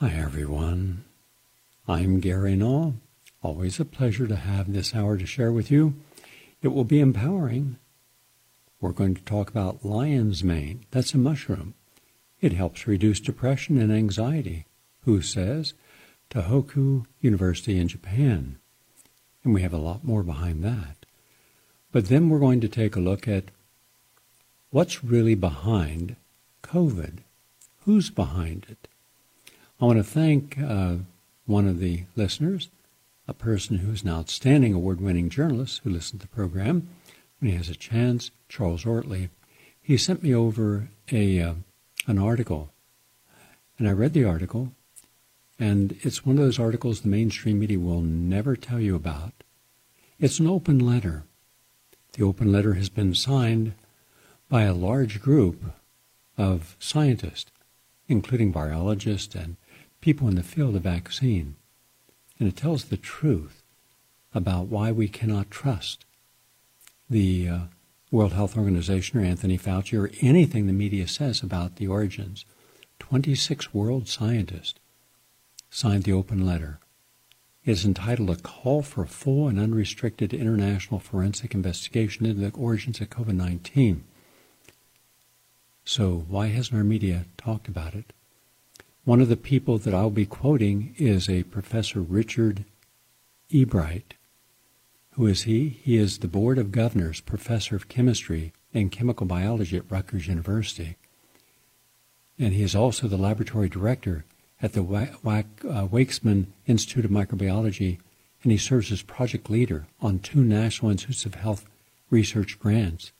Hi, everyone. I'm Gary Null. Always a pleasure to have this hour to share with you. It will be empowering. We're going to talk about lion's mane. That's a mushroom. It helps reduce depression and anxiety. Who says? Tohoku University in Japan. And we have a lot more behind that. But then we're going to take a look at what's really behind COVID. Who's behind it? I want to thank one of the listeners, a person who's an outstanding award-winning journalist who listened to the program. When he has a chance, Charles Ortley, he sent me over an article. And I read the article, and it's one of those articles the mainstream media will never tell you about. It's an open letter. The open letter has been signed by a large group of scientists, including biologists and people in the field of vaccine. And it tells the truth about why we cannot trust the World Health Organization or Anthony Fauci or anything the media says about the origins. 26 world scientists signed the open letter. It is entitled A Call for Full and Unrestricted International Forensic Investigation into the Origins of COVID-19. So why hasn't our media talked about it? One of the people that I'll be quoting is a Professor Richard Ebright. Who is he? He is the Board of Governors Professor of Chemistry and Chemical Biology at Rutgers University. And he is also the Laboratory Director at the Wakeman Institute of Microbiology, and he serves as project leader on 2 National Institutes of Health research grants.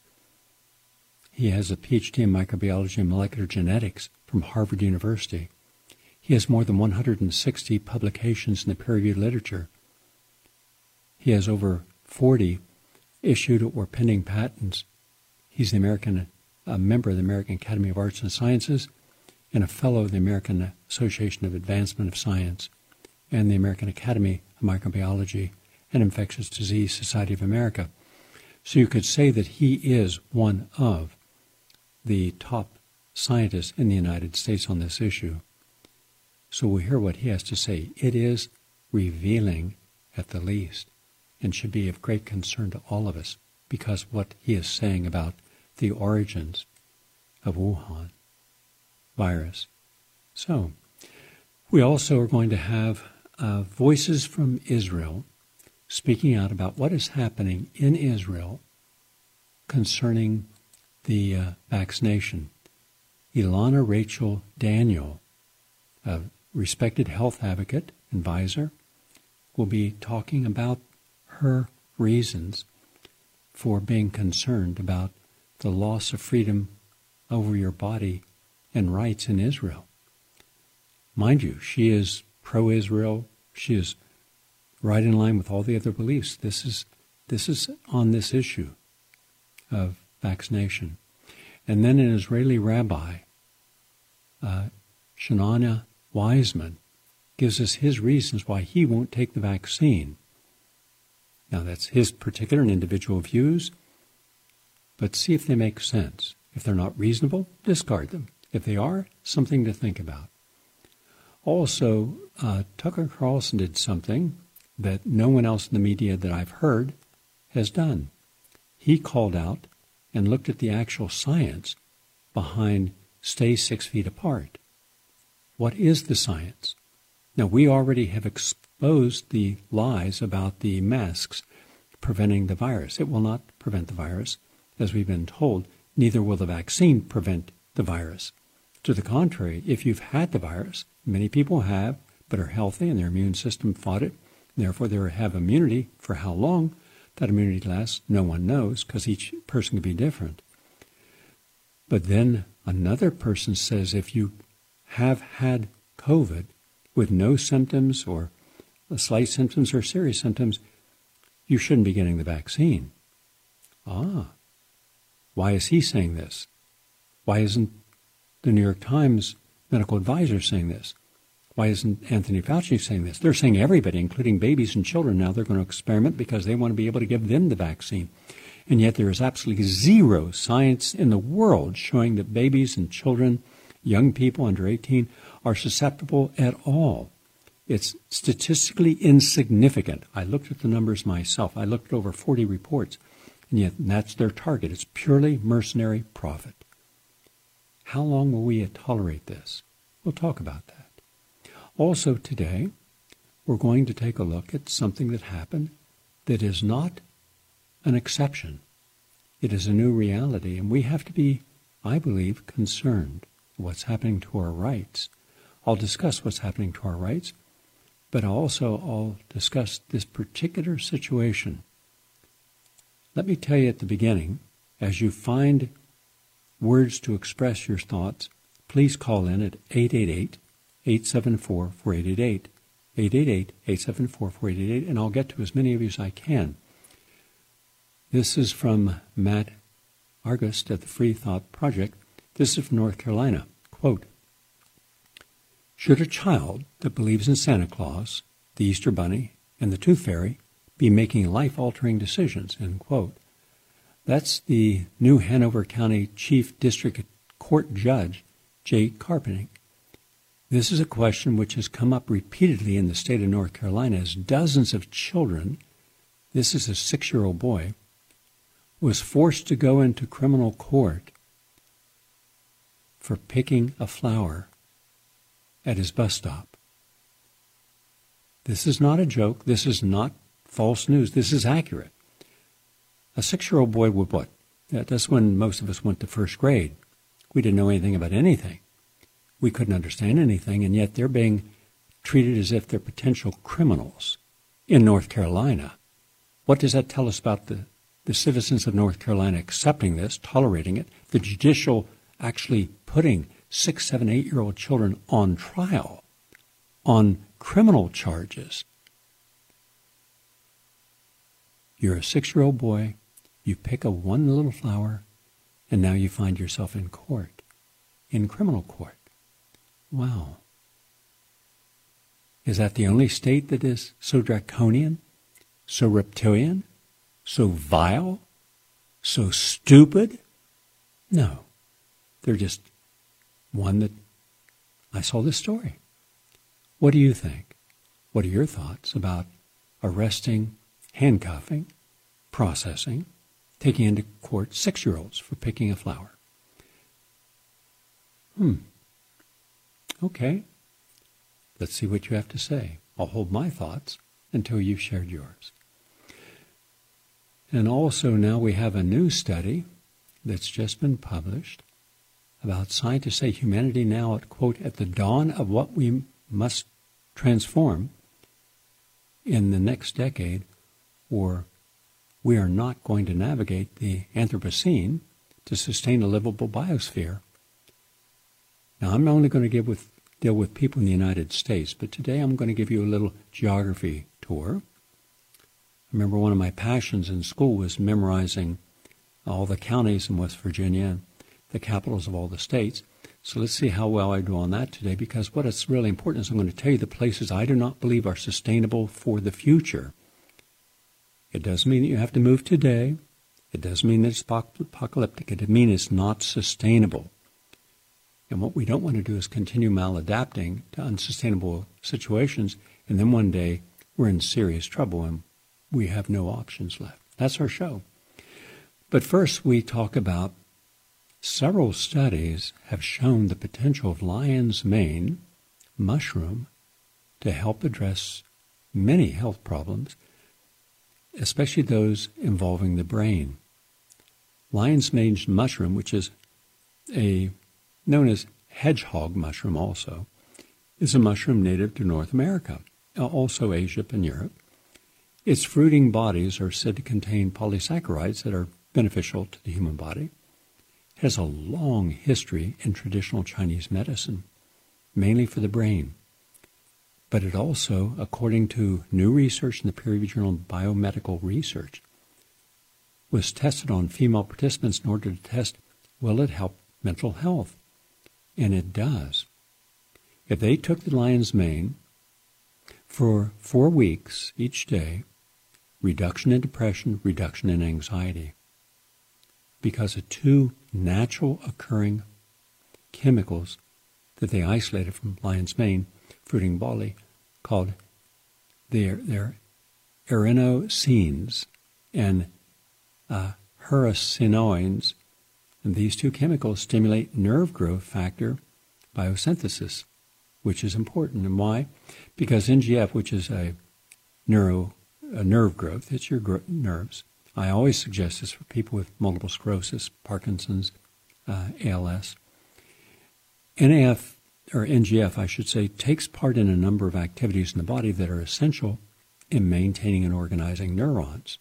He has a PhD in microbiology and molecular genetics from Harvard University. He has more than 160 publications in the peer-reviewed literature. He has over 40 issued or pending patents. He's a member of the American Academy of Arts and Sciences and a fellow of the American Association of Advancement of Science and the American Academy of Microbiology and Infectious Disease Society of America. So you could say that he is one of the top scientists in the United States on this issue. So we'll hear what he has to say. It is revealing at the least and should be of great concern to all of us because what he is saying about the origins of Wuhan virus. So we also are going to have voices from Israel speaking out about what is happening in Israel concerning the vaccination. Ilana Rachel Daniel, a respected health advocate, advisor, will be talking about her reasons for being concerned about the loss of freedom over your body and rights in Israel. Mind you, she is pro-Israel. She is right in line with all the other beliefs. This is on this issue of vaccination. And then an Israeli rabbi, Shanana Wiseman, gives us his reasons why he won't take the vaccine. Now, that's his particular and individual views, but see if they make sense. If they're not reasonable, discard them. If they are, something to think about. Also, Tucker Carlson did something that no one else in the media that I've heard has done. He called out and looked at the actual science behind stay 6 feet apart. What is the science? Now, we already have exposed the lies about the masks preventing the virus. It will not prevent the virus, as we've been told. Neither will the vaccine prevent the virus. To the contrary, if you've had the virus, many people have, but are healthy and their immune system fought it, therefore they have immunity. For how long that immunity lasts, no one knows, because each person can be different. But then another person says if you have had COVID with no symptoms or slight symptoms or serious symptoms, you shouldn't be getting the vaccine. Why is he saying this? Why isn't the New York Times medical advisor saying this? Why isn't Anthony Fauci saying this? They're saying everybody, including babies and children, now they're going to experiment because they want to be able to give them the vaccine. And yet there is absolutely zero science in the world showing that babies and children, young people under 18, are susceptible at all. It's statistically insignificant. I looked at the numbers myself. I looked at over 40 reports, and yet that's their target. It's purely mercenary profit. How long will we tolerate this? We'll talk about that. Also today, we're going to take a look at something that happened that is not an exception. It is a new reality, and we have to be, I believe, concerned with what's happening to our rights. I'll discuss what's happening to our rights, but I'll discuss this particular situation. Let me tell you at the beginning, as you find words to express your thoughts, please call in at 888-874-4888, 888-874-4888, and I'll get to as many of you as I can. This is from Matt Argust at the Free Thought Project. This is from North Carolina. Quote, should a child that believes in Santa Claus, the Easter Bunny, and the Tooth Fairy be making life-altering decisions? End quote. That's the new Hanover County Chief District Court Judge, Jay Carpening. This is a question which has come up repeatedly in the state of North Carolina as dozens of children, this is a 6-year-old boy, was forced to go into criminal court for picking a flower at his bus stop. This is not a joke. This is not false news. This is accurate. A 6-year-old boy would what? That's when most of us went to first grade. We didn't know anything about anything. We couldn't understand anything, and yet they're being treated as if they're potential criminals in North Carolina. What does that tell us about the citizens of North Carolina accepting this, tolerating it, the judicial actually putting 6, 7, 8-year-old children on trial, on criminal charges? You're a 6-year-old boy, you pick one little flower, and now you find yourself in court, in criminal court. Wow. Is that the only state that is so draconian, so reptilian, so vile, so stupid? No. They're just one that I saw this story. What do you think? What are your thoughts about arresting, handcuffing, processing, taking into court 6-year-olds for picking a flower? Okay. Let's see what you have to say. I'll hold my thoughts until you've shared yours. And also now we have a new study that's just been published about scientists say humanity now at, quote, at the dawn of what we must transform in the next decade, or we are not going to navigate the Anthropocene to sustain a livable biosphere. Now, I'm only going to deal with people in the United States, but today I'm going to give you a little geography tour. I remember one of my passions in school was memorizing all the counties in West Virginia and the capitals of all the states. So let's see how well I do on that today, because what is really important is I'm going to tell you the places I do not believe are sustainable for the future. It doesn't mean that you have to move today. It doesn't mean that it's apocalyptic. It means it's not sustainable. And what we don't want to do is continue maladapting to unsustainable situations, and then one day we're in serious trouble and we have no options left. That's our show. But first we talk about several studies have shown the potential of lion's mane mushroom to help address many health problems, especially those involving the brain. Lion's mane mushroom, which is known as hedgehog mushroom also, is a mushroom native to North America, also Asia and Europe. Its fruiting bodies are said to contain polysaccharides that are beneficial to the human body. It has a long history in traditional Chinese medicine, mainly for the brain. But it also, according to new research in the peer-reviewed journal Biomedical Research, was tested on female participants in order to test, will it help mental health? And it does. If they took the lion's mane for 4 weeks each day, reduction in depression, reduction in anxiety, because of 2 natural occurring chemicals that they isolated from lion's mane, fruiting barley, called they're erinocines and huracinoins, and these two chemicals stimulate nerve growth factor biosynthesis, which is important. And why? Because NGF, which is a nerve growth, it's your nerves. I always suggest this for people with multiple sclerosis, Parkinson's, ALS. NGF, I should say, takes part in a number of activities in the body that are essential in maintaining and organizing neurons.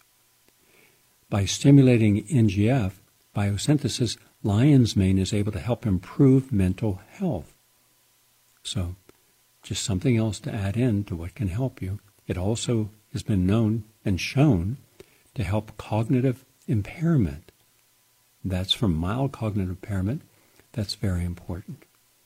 By stimulating NGF biosynthesis, lion's mane is able to help improve mental health. So, just something else to add in to what can help you. It also has been known and shown to help cognitive impairment. That's from mild cognitive impairment. That's very important.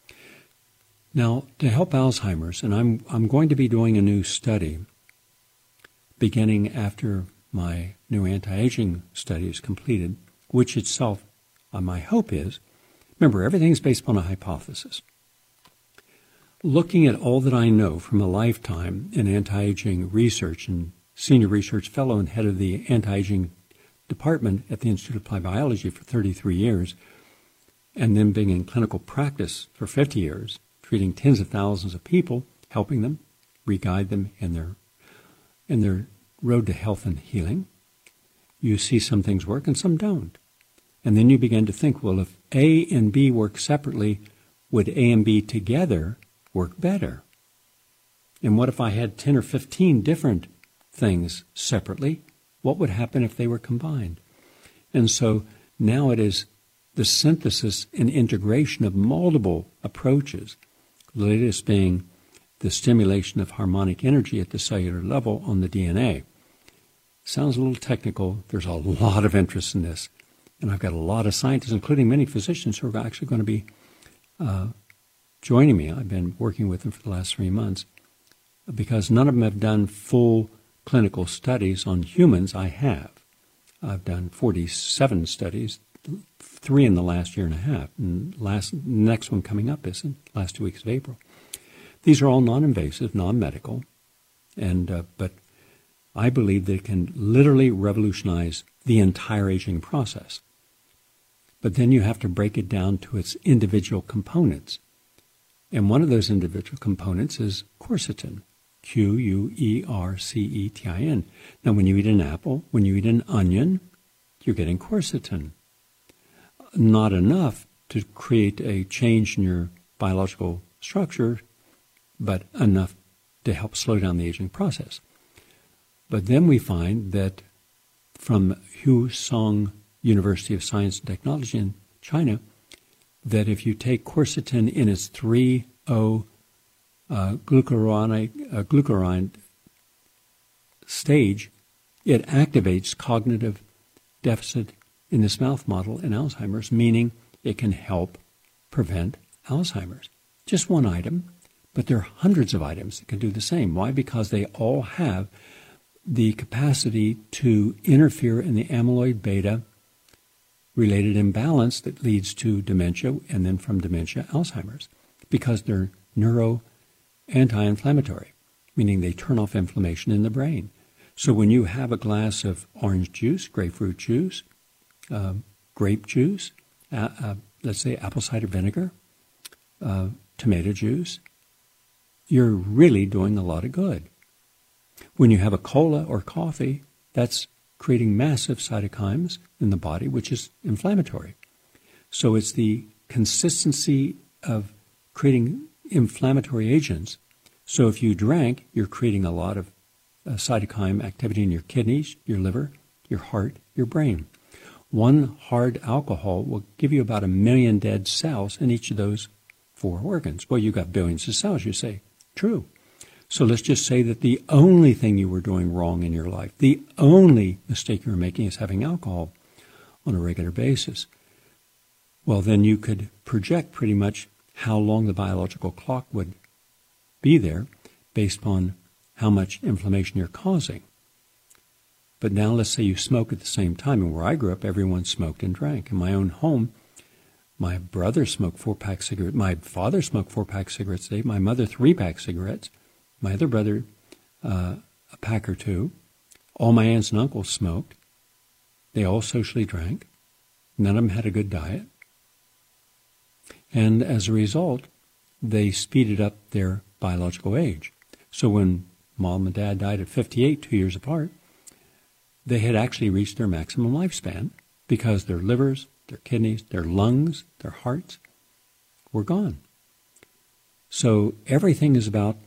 Now, to help Alzheimer's, and I'm going to be doing a new study beginning after my new anti-aging study is completed, which itself, my hope is, remember, everything's based upon a hypothesis. Looking at all that I know from a lifetime in anti-aging research and senior research fellow and head of the anti-aging department at the Institute of Applied Biology for 33 years, and then being in clinical practice for 50 years, treating tens of thousands of people, helping them, re-guide them in their road to health and healing, you see some things work and some don't. And then you begin to think, well, if A and B work separately, would A and B together work better? And what if I had 10 or 15 different things separately? What would happen if they were combined? And so now it is the synthesis and integration of multiple approaches, the latest being the stimulation of harmonic energy at the cellular level on the DNA. Sounds a little technical. There's a lot of interest in this. And I've got a lot of scientists, including many physicians, who are actually going to be joining me. I've been working with them for the last 3 months because none of them have done full clinical studies on humans. I have. I've done 47 studies, 3 in the last year and a half. And next one coming up is in the last 2 weeks of April. These are all non-invasive, non-medical, and but I believe that it can literally revolutionize the entire aging process. But then you have to break it down to its individual components. And one of those individual components is quercetin, Quercetin. Now, when you eat an apple, when you eat an onion, you're getting quercetin. Not enough to create a change in your biological structure, but enough to help slow down the aging process. But then we find that from Hubei University of Science and Technology in China, that if you take quercetin in its 3-O-glucuronide stage, it activates cognitive deficit in this mouse model in Alzheimer's, meaning it can help prevent Alzheimer's. Just one item, but there are hundreds of items that can do the same. Why? Because they all have the capacity to interfere in the amyloid beta related imbalance that leads to dementia, and then from dementia, Alzheimer's, because they're anti-inflammatory, meaning they turn off inflammation in the brain. So when you have a glass of orange juice, grapefruit juice, grape juice, let's say apple cider vinegar, tomato juice, you're really doing a lot of good. When you have a cola or coffee, that's creating massive cytokines in the body, which is inflammatory. So it's the consistency of creating inflammatory agents. So if you drank, you're creating a lot of cytokine activity in your kidneys, your liver, your heart, your brain. One hard alcohol will give you about 1 million dead cells in each of those 4 organs. Well, you've got billions of cells, you say. True. So let's just say that the only thing you were doing wrong in your life, the only mistake you were making is having alcohol on a regular basis. Well, then you could project pretty much how long the biological clock would be there based upon how much inflammation you're causing. But now let's say you smoke at the same time, and where I grew up, everyone smoked and drank. In my own home, My brother smoked 4-pack cigarettes. My father smoked 4-pack cigarettes a day. My mother 3-pack cigarettes. My other brother a pack or 2. All my aunts and uncles smoked. They all socially drank. None of them had a good diet. And as a result, they speeded up their biological age. So when Mom and Dad died at 58, 2 years apart, they had actually reached their maximum lifespan because their livers, their kidneys, their lungs, their hearts were gone. So everything is about,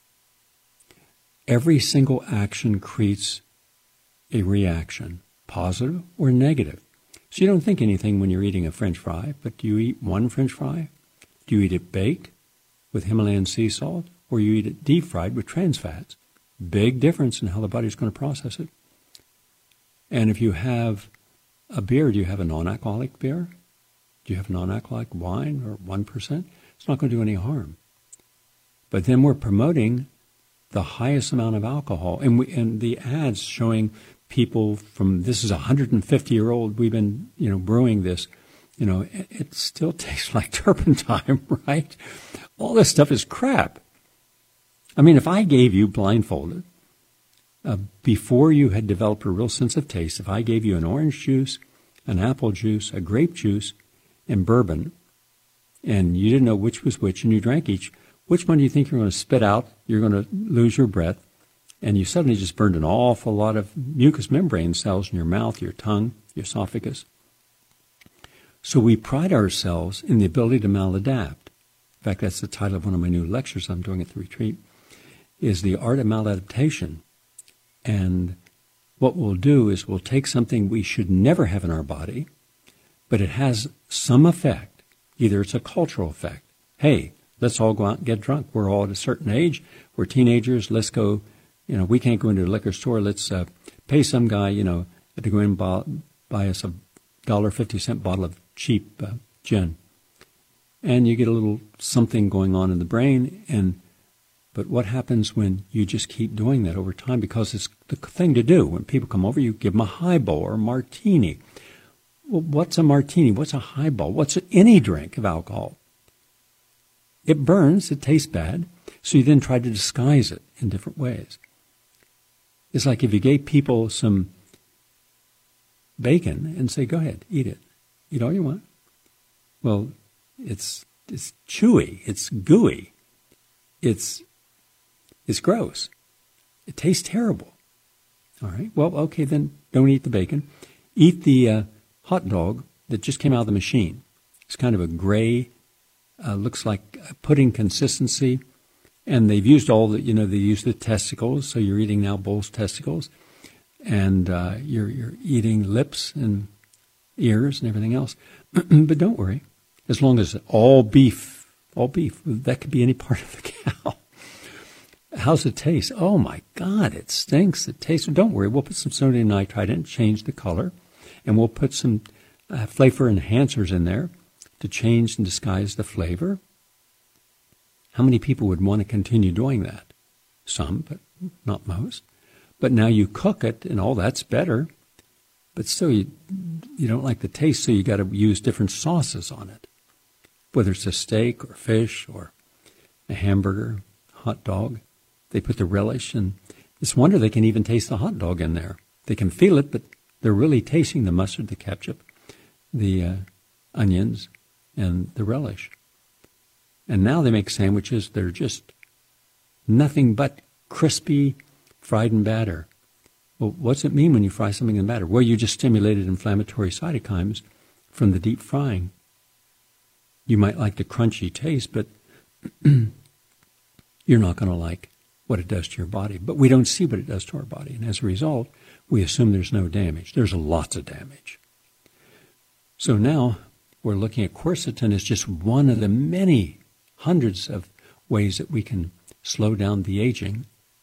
every single action creates a reaction, positive or negative. So you don't think anything when you're eating a French fry, but do you eat one French fry? Do you eat it baked with Himalayan sea salt, or you eat it deep fried with trans fats? Big difference in how the body's going to process it. And if you have a beer, do you have a non-alcoholic beer? Do you have non-alcoholic wine or 1%? It's not going to do any harm. But then we're promoting the highest amount of alcohol. And the ads showing people from, this is a 150-year-old, we've been, brewing this, it still tastes like turpentine, right? All this stuff is crap. I mean, if I gave you blindfolded, before you had developed a real sense of taste, if I gave you an orange juice, an apple juice, a grape juice, and bourbon, and you didn't know which was which, and you drank each, which one do you think you're going to spit out? You're going to lose your breath, and you suddenly just burned an awful lot of mucous membrane cells in your mouth, your tongue, your esophagus. So we pride ourselves in the ability to maladapt. In fact, that's the title of one of my new lectures I'm doing at the retreat, is the art of maladaptation. And what we'll do is we'll take something we should never have in our body, but it has some effect. Either it's a cultural effect. Hey, let's all go out and get drunk. We're all at a certain age. We're teenagers. Let's go, we can't go into a liquor store. Let's pay some guy, to go in and buy us a $1.50 bottle of cheap gin. And you get a little something going on in the brain. But what happens when you just keep doing that over time? Because it's the thing to do. When people come over, you give them a highball or a martini. Well, what's a martini? What's a highball? What's any drink of alcohol? It burns. It tastes bad. So you then try to disguise it in different ways. It's like if you gave people some bacon and say, go ahead, eat it. Eat all you want. Well, it's chewy. It's gooey. It's gross. It tastes terrible. All right. Well, okay, then don't eat the bacon. Eat the hot dog that just came out of the machine. It's kind of a gray, looks like pudding consistency. And they've used all the, they use the testicles. So you're eating now bull's testicles. And you're eating lips and ears and everything else. But don't worry. As long as all beef, that could be any part of the cow. How's it taste? Oh, my God, it stinks. It tastes. Don't worry. We'll put some sodium nitrite in, change the color, and we'll put some flavor enhancers in there to change and disguise the flavor. How many people would want to continue doing that? Some, but not most. But now you cook it, and all that's better. But still, you don't like the taste, so you got to use different sauces on it. Whether it's a steak or fish or a hamburger, hot dog. They put the relish, and it's a wonder they can even taste the hot dog in there. They can feel it, but they're really tasting the mustard, the ketchup, the onions, and the relish. And now they make sandwiches that are just nothing but crispy, fried in batter. Well, what's it mean when you fry something in batter? Well, you just stimulated inflammatory cytokines from the deep frying. You might like the crunchy taste, but you're not going to like what it does to your body. But we don't see what it does to our body. And as a result, we assume there's no damage. There's lots of damage. So now we're looking at quercetin as just one of the many hundreds of ways that we can slow down the aging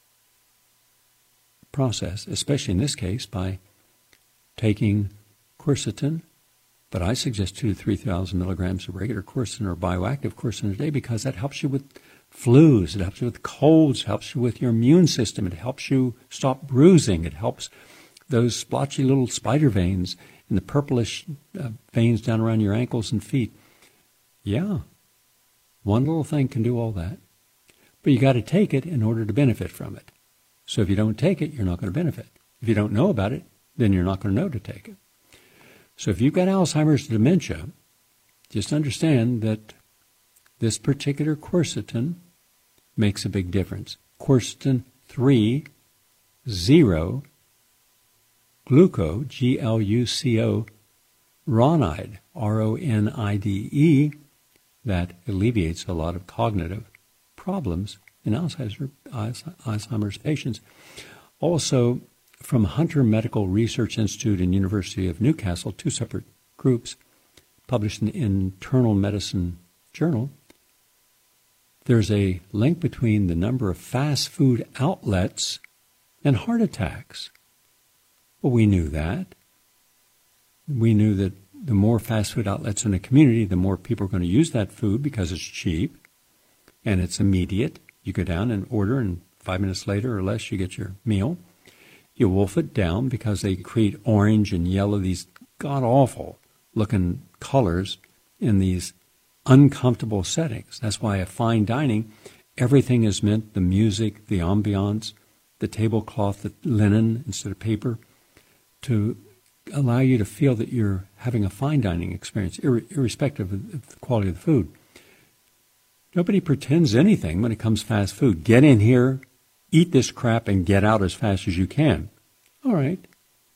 process, especially in this case by taking quercetin. But I suggest 2,000 to 3,000 milligrams of regular quercetin or bioactive quercetin a day because that helps you with flus, it helps you with colds, it helps you with your immune system, it helps you stop bruising, it helps those splotchy little spider veins and the purplish veins down around your ankles and feet. Yeah. One little thing can do all that. But you got to take it in order to benefit from it. So if you don't take it, you're not going to benefit. If you don't know about it, then you're not going to know to take it. So if you've got Alzheimer's dementia, just understand that this particular quercetin makes a big difference. Quercetin 3, 0, gluco, Gluco, ronide, Ronide, that alleviates a lot of cognitive problems in Alzheimer's patients. Also, from Hunter Medical Research Institute and University of Newcastle, two separate groups, published in the Internal Medicine Journal, there's a link between the number of fast food outlets and heart attacks. Well, we knew that. We knew that the more fast food outlets in a community, the more people are going to use that food because it's cheap and it's immediate. You go down and order, and 5 minutes later or less, you get your meal. You wolf it down because they create orange and yellow, these god-awful looking colors in these uncomfortable settings. That's why at fine dining, everything is meant, the music, the ambiance, the tablecloth, the linen instead of paper, to allow you to feel that you're having a fine dining experience, irrespective of the quality of the food. Nobody pretends anything when it comes to fast food. Get in here, eat this crap, and get out as fast as you can. All right.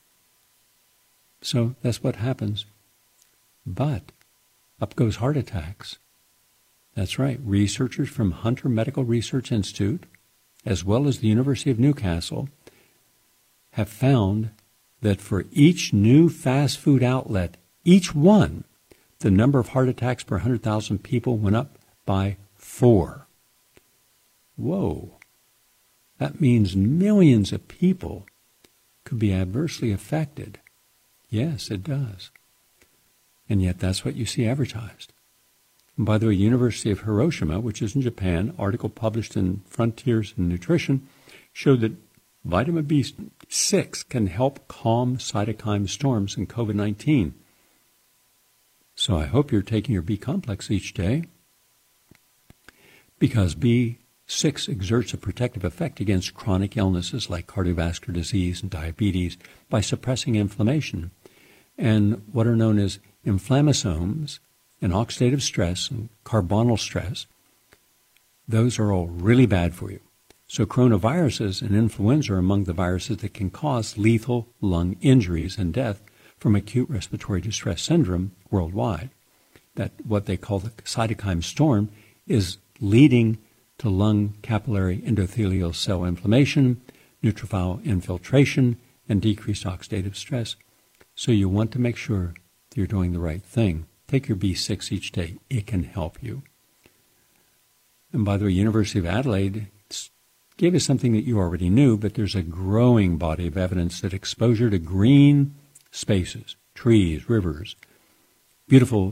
So that's what happens. But up goes heart attacks. That's right. Researchers from Hunter Medical Research Institute, as well as the University of Newcastle, have found that for each new fast food outlet, each one, the number of heart attacks per 100,000 people went up by 4. Whoa. That means millions of people could be adversely affected. Yes, it does. And yet that's what you see advertised. And by the way, University of Hiroshima, which is in Japan, article published in Frontiers in Nutrition, showed that vitamin B6 can help calm cytokine storms in COVID-19. So I hope you're taking your B complex each day, because B6 exerts a protective effect against chronic illnesses like cardiovascular disease and diabetes by suppressing inflammation. And what are known as inflammasomes and oxidative stress and carbonyl stress, those are all really bad for you. So coronaviruses and influenza are among the viruses that can cause lethal lung injuries and death from acute respiratory distress syndrome worldwide. That what they call the cytokine storm is leading to lung capillary endothelial cell inflammation, neutrophil infiltration, and decreased oxidative stress. So you want to make sure that you're doing the right thing. Take your B6 each day. It can help you. And by the way, University of Adelaide gave us something that you already knew, but there's a growing body of evidence that exposure to green spaces, trees, rivers, beautiful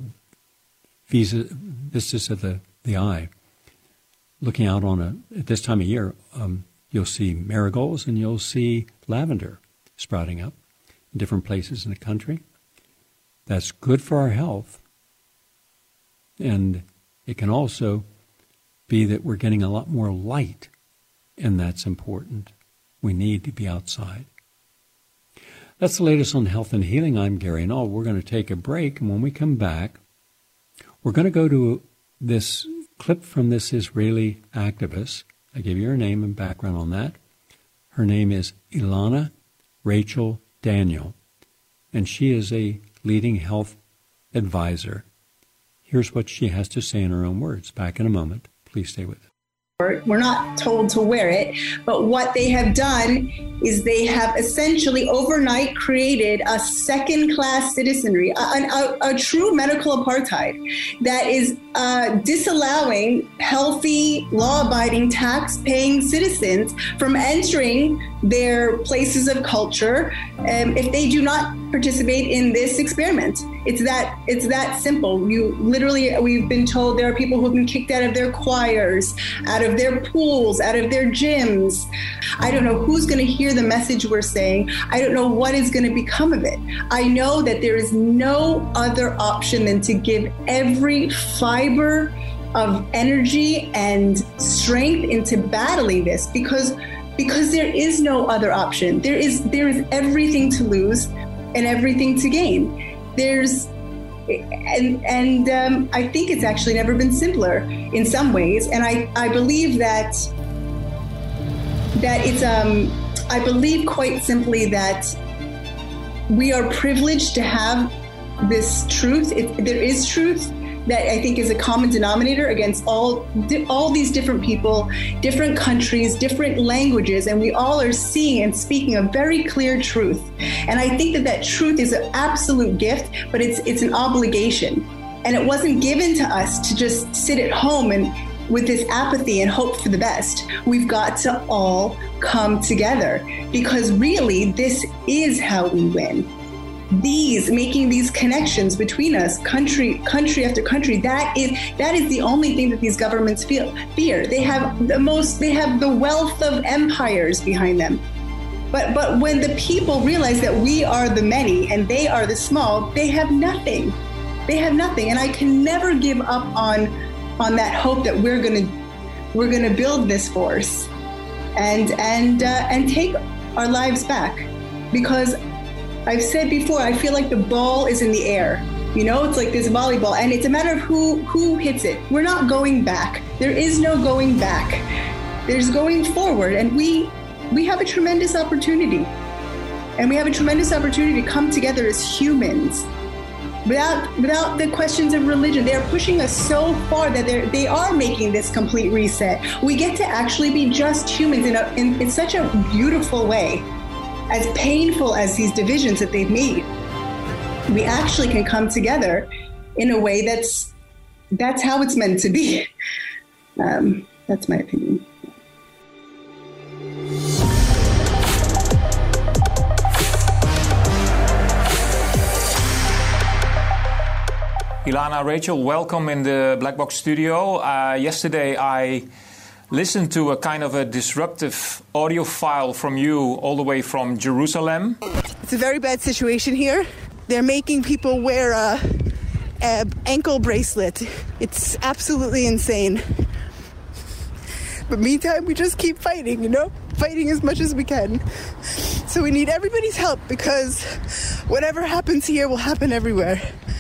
vistas of the eye. Looking out on at this time of year, you'll see marigolds and you'll see lavender sprouting up in different places in the country. That's good for our health. And it can also be that we're getting a lot more light, and that's important. We need to be outside. That's the latest on health and healing. I'm Gary Null. We're going to take a break, and when we come back, we're going to go to this clip from this Israeli activist. I gave you her name and background on that. Her name is Ilana Rachel Daniel, and she is a leading health advisor. Here's what she has to say in her own words. Back in a moment. Please stay with us. We're not told to wear it, but what they have done is they have essentially overnight created a second-class citizenry, a true medical apartheid that is disallowing healthy, law-abiding, tax-paying citizens from entering their places of culture if they do not participate in this experiment. It's that simple. We've been told there are people who've been kicked out of their choirs, out of their pools, out of their gyms. I don't know who's going to hear the message we're saying. I don't know what is going to become of it. I know that there is no other option than to give every fiber of energy and strength into battling this, because there is no other option. There is everything to lose and everything to gain. I think it's actually never been simpler in some ways. And I believe that it's I believe quite simply that we are privileged to have this truth. There is truth that I think is a common denominator against all these different people, different countries, different languages, and we all are seeing and speaking a very clear truth. And I think that truth is an absolute gift, but it's an obligation. And it wasn't given to us to just sit at home and with this apathy and hope for the best. We've got to all come together, because really this is how we win. Making these connections between us, country after country, that is the only thing that these governments fear. They have the wealth of empires behind them. But when the people realize that we are the many and they are the small, they have nothing. And I can never give up on that hope that we're gonna build this force and take our lives back. Because I've said before, I feel like the ball is in the air. It's like this volleyball, and it's a matter of who hits it. We're not going back. There is no going back. There's going forward, and we have a tremendous opportunity. And we have a tremendous opportunity to come together as humans without the questions of religion. They're pushing us so far that they are making this complete reset. We get to actually be just humans in such a beautiful way. As painful as these divisions that they've made, we actually can come together in a way that's how it's meant to be. That's my opinion. Ilana, Rachel, welcome in the Black Box studio. Yesterday I listened to a kind of a disruptive audio file from you all the way from Jerusalem. It's a very bad situation here. They're making people wear a ankle bracelet. It's absolutely insane. But meantime, we just keep fighting, fighting as much as we can. So we need everybody's help, because whatever happens here will happen everywhere.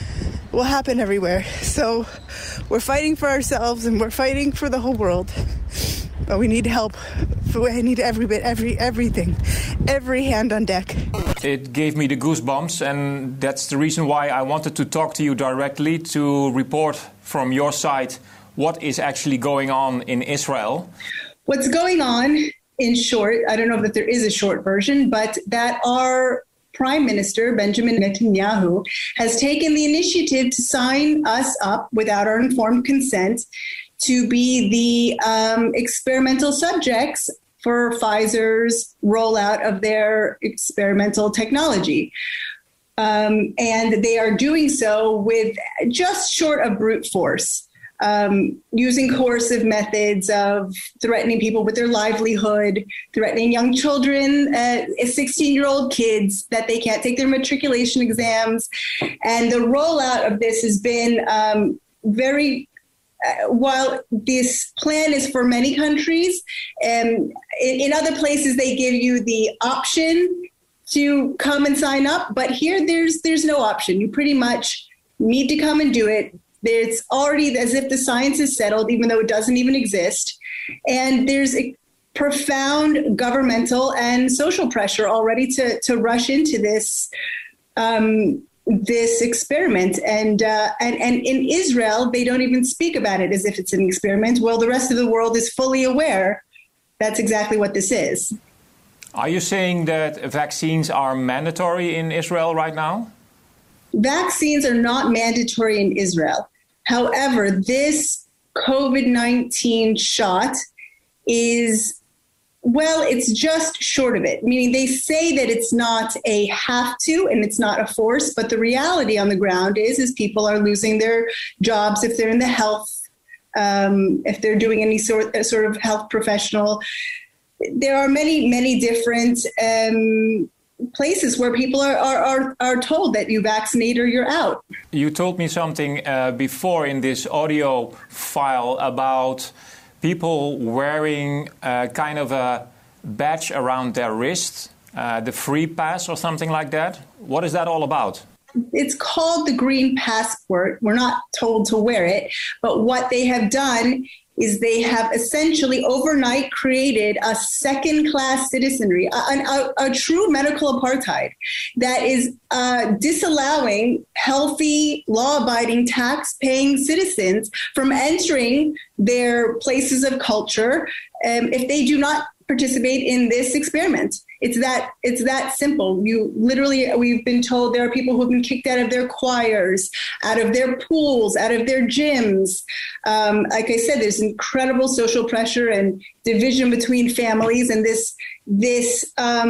So we're fighting for ourselves and we're fighting for the whole world. But we need help. I need everything, every hand on deck. It gave me the goosebumps, and that's the reason why I wanted to talk to you directly to report from your side what is actually going on in Israel. What's going on, in short, I don't know if there is a short version, but that our Prime Minister, Benjamin Netanyahu, has taken the initiative to sign us up without our informed consent to be the experimental subjects for Pfizer's rollout of their experimental technology. And they are doing so with just short of brute force, using coercive methods of threatening people with their livelihood, threatening young children, 16-year-old kids, that they can't take their matriculation exams. And the rollout of this has been while this plan is for many countries, in other places they give you the option to come and sign up, but here there's no option. You pretty much need to come and do it. It's already as if the science is settled, even though it doesn't even exist. And there's a profound governmental and social pressure already to rush into this experiment. And in Israel, they don't even speak about it as if it's an experiment. Well, the rest of the world is fully aware that's exactly what this is. Are you saying that vaccines are mandatory in Israel right now? Vaccines are not mandatory in Israel. However, this COVID-19 shot is Well, it's just short of it, meaning they say that it's not a have to and it's not a force, but the reality on the ground is people are losing their jobs if they're in the health, if they're doing any sort of health professional. There are many different places where people are told that you vaccinate or you're out. You told me something before in this audio file about people wearing kind of a badge around their wrist, the free pass or something like that. What is that all about? It's called the Green Passport. We're not told to wear it, but what they have done is they have essentially overnight created a second-class citizenry, a true medical apartheid that is disallowing healthy, law-abiding, tax-paying citizens from entering their places of culture if they do not participate in this experiment. It's that simple. We've been told there are people who have been kicked out of their choirs, out of their pools, out of their gyms. Like I said, there's incredible social pressure and division between families, and this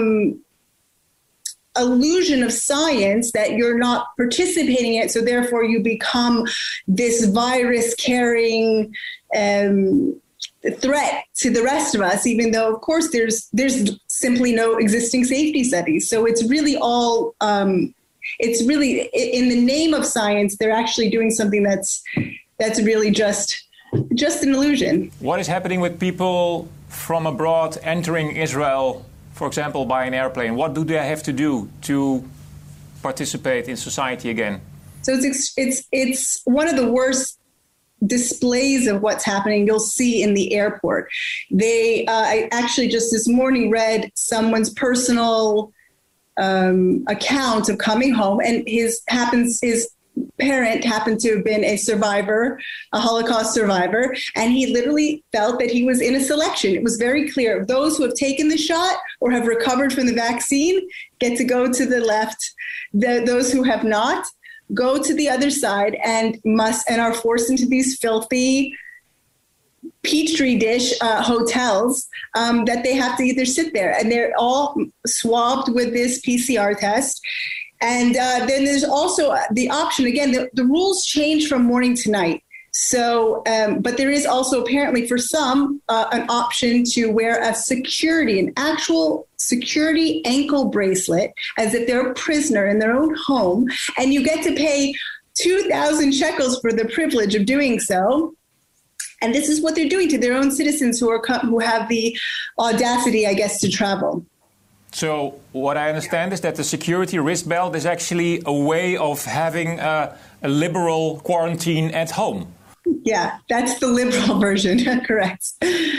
illusion of science that you're not participating in it, so therefore you become this virus-carrying threat to the rest of us, even though, of course, there's simply no existing safety studies. So it's really all, it's really in the name of science, they're actually doing something that's really just an illusion. What is happening with people from abroad entering Israel, for example, by an airplane? What do they have to do to participate in society again? So it's one of the worst displays of what's happening you'll see in the airport. I actually just this morning read someone's personal account of coming home, and his parent happened to have been a survivor, a Holocaust survivor, and he literally felt that he was in a selection. It was very clear. Those who have taken the shot or have recovered from the vaccine get to go to the left. Those who have not go to the other side and are forced into these filthy petri dish hotels that they have to either sit there, and they're all swabbed with this PCR test. And then there's also the option, again, the rules change from morning to night. So, but there is also apparently for some an option to wear an actual security ankle bracelet as if they're a prisoner in their own home. And you get to pay 2,000 shekels for the privilege of doing so. And this is what they're doing to their own citizens who have the audacity, I guess, to travel. So what I understand is that the security wristbelt is actually a way of having a liberal quarantine at home. Yeah, that's the liberal version. Correct.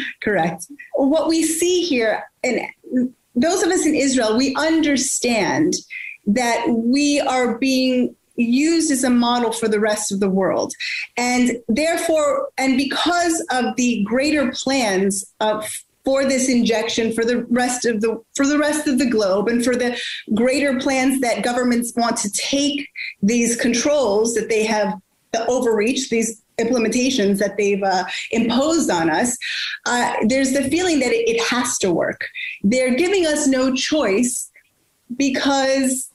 What we see here, and those of us in Israel, we understand that we are being used as a model for the rest of the world. And therefore, and because of the greater plans for this injection for the rest of the globe, and for the greater plans that governments want to take these controls that they have, the overreach, these implementations that they've imposed on us, there's the feeling that it has to work. They're giving us no choice because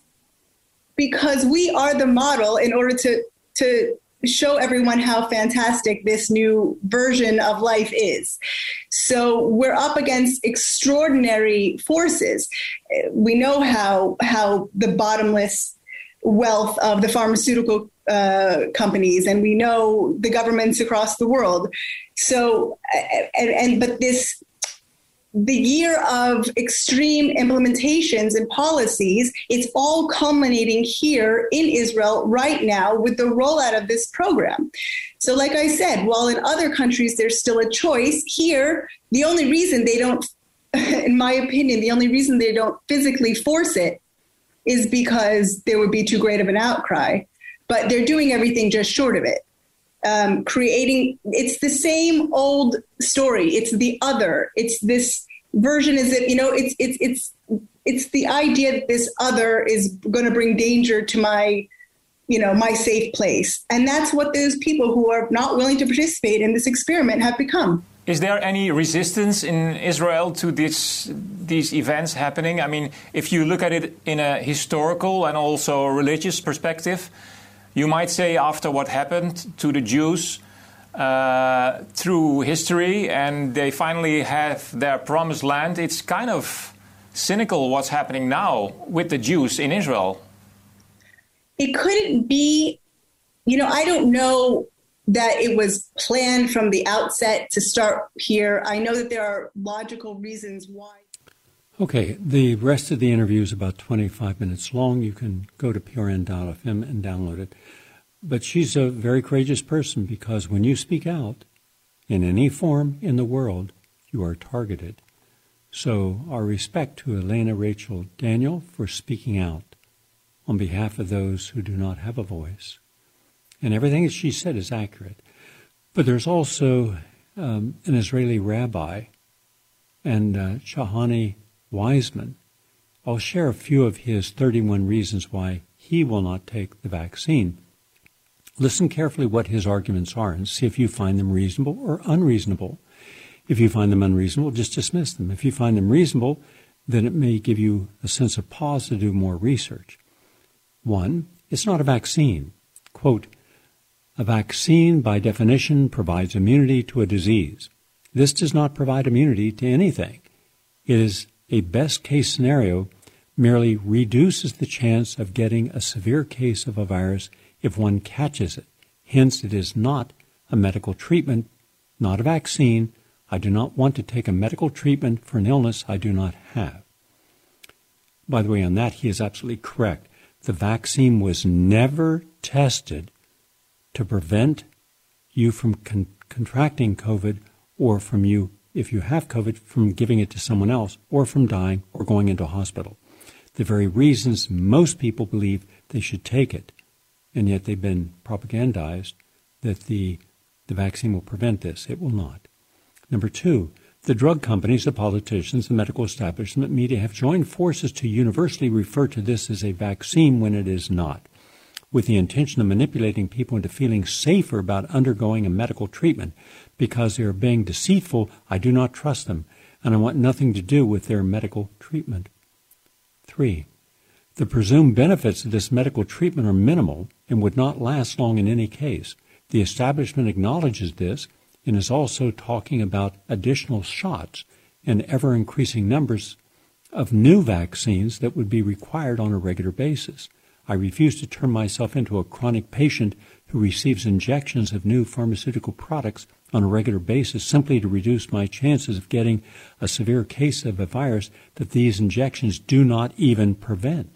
we are the model in order to show everyone how fantastic this new version of life is. So we're up against extraordinary forces. We know how the bottomless wealth of the pharmaceutical companies, and we know the governments across the world. So, but the year of extreme implementations and policies, it's all culminating here in Israel right now with the rollout of this program. So like I said, while in other countries there's still a choice, here, the only reason they don't, in my opinion, the only reason they don't physically force it is because there would be too great of an outcry. But they're doing everything just short of it. It's the same old story. It's the other. It's this version is that, it's the idea that this other is going to bring danger to my safe place. And that's what those people who are not willing to participate in this experiment have become. Is there any resistance in Israel to these events happening? I mean, if you look at it in a historical and also religious perspective, you might say after what happened to the Jews through history and they finally have their promised land, it's kind of cynical what's happening now with the Jews in Israel. It couldn't be, I don't know that it was planned from the outset to start here. I know that there are logical reasons why. Okay, the rest of the interview is about 25 minutes long. You can go to prn.fm and download it. But she's a very courageous person because when you speak out in any form in the world, you are targeted. So our respect to Elena Rachel Daniel for speaking out on behalf of those who do not have a voice. And everything that she said is accurate. But there's also an Israeli rabbi and Shahani Weizmann. I'll share a few of his 31 reasons why he will not take the vaccine. Listen carefully what his arguments are and see if you find them reasonable or unreasonable. If you find them unreasonable, just dismiss them. If you find them reasonable, then it may give you a sense of pause to do more research. 1, it's not a vaccine. Quote, a vaccine, by definition, provides immunity to a disease. This does not provide immunity to anything. It is a best-case scenario, merely reduces the chance of getting a severe case of a virus if one catches it. Hence, it is not a medical treatment, not a vaccine. I do not want to take a medical treatment for an illness I do not have. By the way, on that, he is absolutely correct. The vaccine was never tested to prevent you from contracting COVID or from you, if you have COVID, from giving it to someone else or from dying or going into a hospital. The very reasons most people believe they should take it, and yet they've been propagandized that the vaccine will prevent this. It will not. Number 2, the drug companies, the politicians, the medical establishment, media have joined forces to universally refer to this as a vaccine when it is not, with the intention of manipulating people into feeling safer about undergoing a medical treatment because they are being deceitful. I do not trust them, and I want nothing to do with their medical treatment. 3, the presumed benefits of this medical treatment are minimal and would not last long in any case. The establishment acknowledges this and is also talking about additional shots and ever-increasing numbers of new vaccines that would be required on a regular basis. I refuse to turn myself into a chronic patient who receives injections of new pharmaceutical products on a regular basis simply to reduce my chances of getting a severe case of a virus that these injections do not even prevent.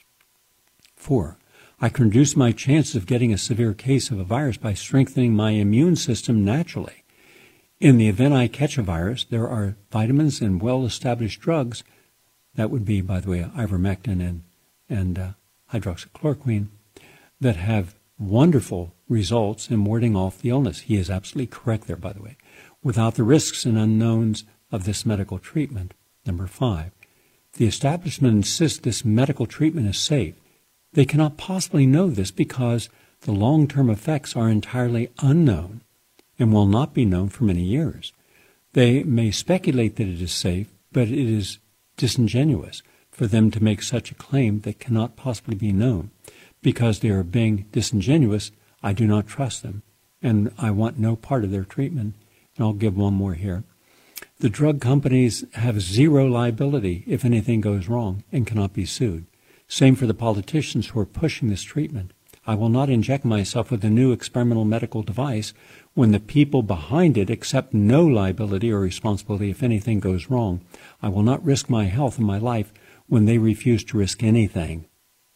4, I can reduce my chances of getting a severe case of a virus by strengthening my immune system naturally. In the event I catch a virus, there are vitamins and well-established drugs, that would be, by the way, ivermectin and hydroxychloroquine, that have wonderful results in warding off the illness. He is absolutely correct there, by the way, without the risks and unknowns of this medical treatment. Number 5, the establishment insists this medical treatment is safe. They cannot possibly know this because the long-term effects are entirely unknown and will not be known for many years. They may speculate that it is safe, but it is disingenuous for them to make such a claim that cannot possibly be known. Because they are being disingenuous, I do not trust them, and I want no part of their treatment. And I'll give one more here. The drug companies have zero liability if anything goes wrong and cannot be sued. Same for the politicians who are pushing this treatment. I will not inject myself with a new experimental medical device when the people behind it accept no liability or responsibility if anything goes wrong. I will not risk my health and my life when they refuse to risk anything.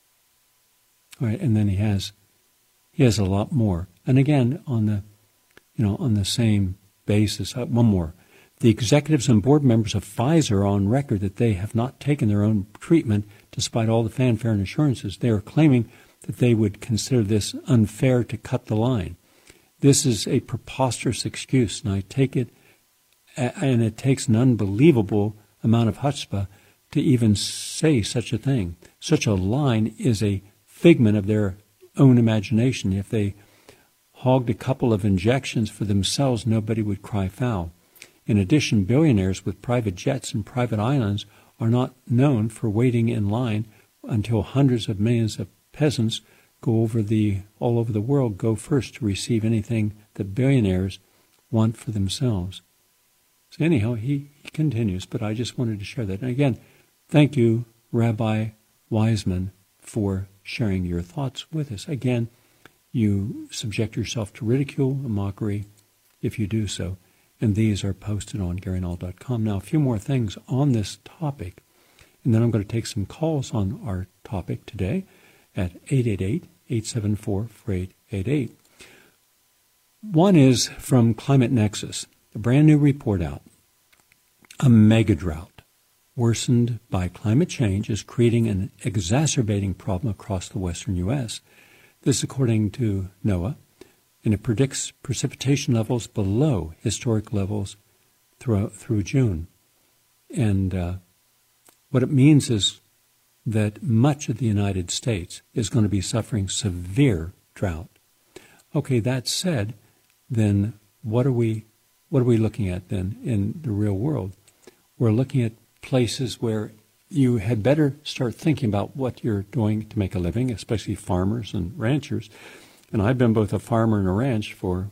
All right, and then he has a lot more. And again, on the same basis, one more. The executives and board members of Pfizer are on record that they have not taken their own treatment despite all the fanfare and assurances. They are claiming that they would consider this unfair to cut the line. This is a preposterous excuse, and I take it, and it takes an unbelievable amount of chutzpah to even say such a thing. Such a line is a figment of their own imagination. If they hogged a couple of injections for themselves, nobody would cry foul. In addition, billionaires with private jets and private islands are not known for waiting in line until hundreds of millions of peasants all over the world go first to receive anything that billionaires want for themselves. So anyhow, he continues, but I just wanted to share that. And again, thank you, Rabbi Wiseman, for sharing your thoughts with us. Again, you subject yourself to ridicule and mockery if you do so, and these are posted on GaryNull.com. Now, a few more things on this topic, and then I'm going to take some calls on our topic today at 888-874-4888. One is from Climate Nexus, a brand new report out. A mega drought worsened by climate change is creating an exacerbating problem across the western U.S. This according to NOAA, and it predicts precipitation levels below historic levels through June. And what it means is that much of the United States is going to be suffering severe drought. Okay, that said, then what are we looking at then in the real world? We're looking at places where you had better start thinking about what you're doing to make a living, especially farmers and ranchers. And I've been both a farmer and a ranch for